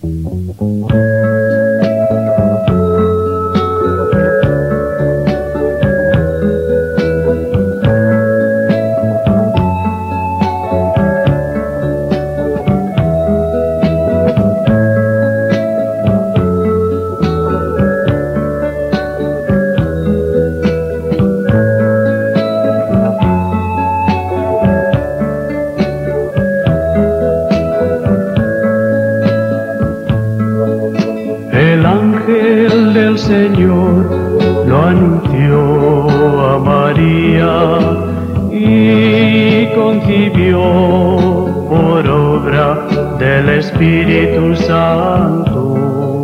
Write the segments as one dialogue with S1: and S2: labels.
S1: El ángel del Señor lo anunció a María y concibió por obra del Espíritu Santo.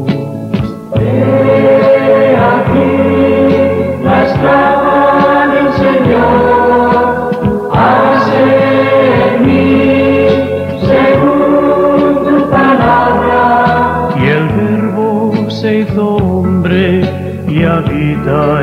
S2: He aquí la esclava del Señor, hágase en mí según tu palabra.
S1: Y el Verbo se hizo hombre y habita